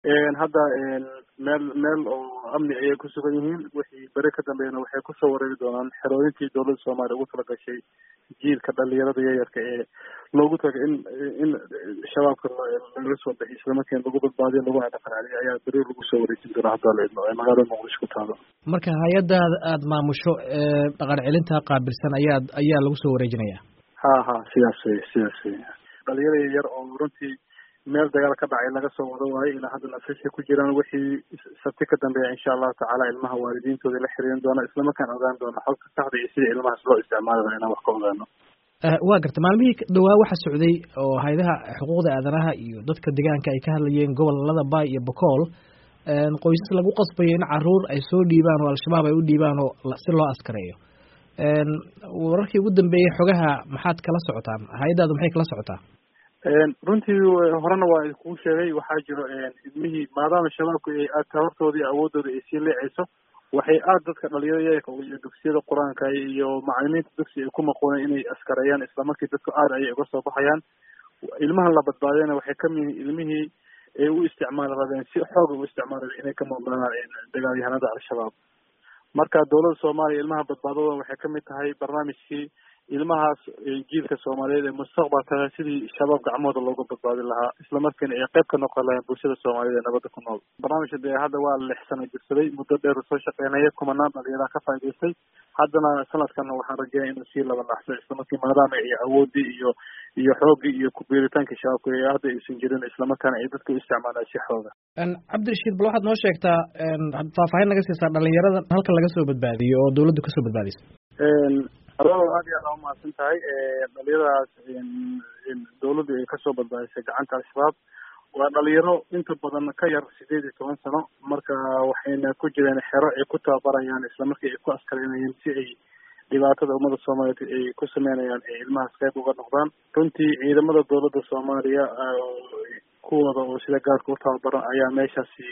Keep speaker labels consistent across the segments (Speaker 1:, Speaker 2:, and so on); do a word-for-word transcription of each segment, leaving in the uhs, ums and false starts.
Speaker 1: hadda meel meel oo amni ayay ku sugan yihiin wixii beri ka dambeeyana waxay kusoo wareegi doonaan xerooyinkii dowladda soomaaliya ugu tala gashay jiilka dhalinyarada yayarka ee loogu tagay in in shabaabka laga soo bixiy islamarkiina lagu badbaadiyo laguna dhaqan celiyo ayaa beri lagu soo wareejin doonaa hadda la idmo ee magaalada muqdisho ku taalo.
Speaker 2: marka hay-addaada aada maamusho ee dhaqan celinta qaabilsan ayaa ayaa lagu soo wareejinaya.
Speaker 1: ha ha sidaas wey sidaas wey dhalinyaro yar oo runtii meel dagaal ka dhacay laga soo wada waayo ilaa hadda nafisha ku jiraan wixii sabti ka dambeeya insha allahu tacaala ilmaha waalidiintooda la xiriirin doona islamarkaan ogaan doona xogta saxda iyo sida ilmahaas loo isticmaali lahaa inaan wax ka ogaano.
Speaker 2: waa garta maalmihii dhawaa waxaa socday oo hayadaha xuquuqda aadanaha iyo dadka deegaanka ay ka hadlayeen gobolada Bay iyo Bokool qoysas lagu qasbayo in caruur ay soo dhiibaan oo al-shabaab ay u dhiibaan oo si loo askareeyo. wararkii ugu dambeeyay xogaha maxaad kala socotaan hayadaadu maxay kala socotaa?
Speaker 1: runtii horena waa kuu sheegay waxaa jiro ilmihii maadaama shabaabku ay aad tabartooda iyo awoodooda ay sii leecayso waxay aad dadka dhalinyarada iyo dugsiyada qur-aanka iyo macalimiinta dugsi ay ku maqooneen inay askareeyaan islamarkii dadku aad ayay uga soo baxayaan. ilmahan la badbaadiyana waxay ka mid ilmihii ay u isticmaali rabeen si xooga u isticmaali rabeen inay ka muuqdaan dagaalyahanada al-shabaab. marka dowladda soomaaliya ilmaha badbaadada waxay ka mid tahay barnaamijkii ilmahaas jiilka soomaaliyeed ee mustaqbalka sidii shabaab gacmooda looga badbaadin lahaa islamarkiina ay qayb ka noqon lahayn bulshada soomaaliyeed ee nabadda ku nool. barnaamijka dee hadda waa lix sano jirsaday muddo dheer soo shaqeynaya kumanaan dhalinyaraha ka faa'idaystay haddana sanadkana waxaan rajeynaya inuu sii laba dhaxso islamarkii maadaama ay awoodii iyo iyo xoogii iyo kubiiritaanka shabaabka ee hadda aysan jirin islamarkaana ay dadka u isticmaalaan si xooga.
Speaker 2: cabdirashiid bal waxaad noo sheegtaa faahfaahin naga siisaa dhalinyarada halka laga soo badbaadiyo oo dawladdu kasoo badbaadisay.
Speaker 1: adoo aad iyo aad aa umahadsan tahay dhalinyaradaas dawladdu ay kasoo badbaadisay gacanta al-shabaab waa dhalinyaro inta badan ka yar sideed iyo toban sano marka waxayna ku jireen xero ay ku tababarayaan islamarkii ay ku askareynayeen si ay dhibaatada ummada soomaaliyeed ay ku sameynayaan ay ilmahaas qayb uga noqdaan. runtii ciidamada dawladda soomaaliya kuwooda oo sida gaarka u tababaran ayaa meeshaasi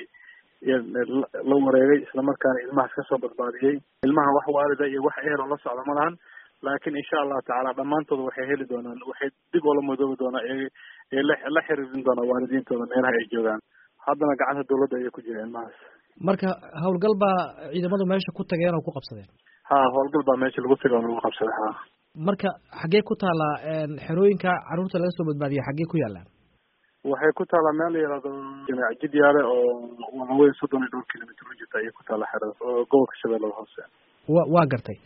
Speaker 1: la wareegay islamarkaana ilmahaas kasoo badbaadiyey. ilmaha wax waalida iyo wax ehel oo la socda ma lahan laakiin insha allahu tacaala dhammaantooda waxay heli doonaan waxay dib oola madoobi doonaa ee la xiriirin doonaa waalidiintooda meelaha ay joogaan haddana gacanta dawladda ayay ku jireen ilmahaas.
Speaker 2: marka howlgal baa ciidamadu meesha ku tageen oo ku qabsadeen?
Speaker 1: ha howlgal baa meesha lagu tagay oo lagu qabsaday. ha
Speaker 2: marka xaggee ku taalaa xerooyinka carruurta laga soo badbaadiyay xaggee ku yaalaan?
Speaker 1: waxay ku taalaa meel la yihahdo jimaac jidyaale oo walaweyn soddon iyo dhowr kilomitr u jirta ayay ku taala xerada oo gobolka shabeellada hoose.
Speaker 2: wa waa gartay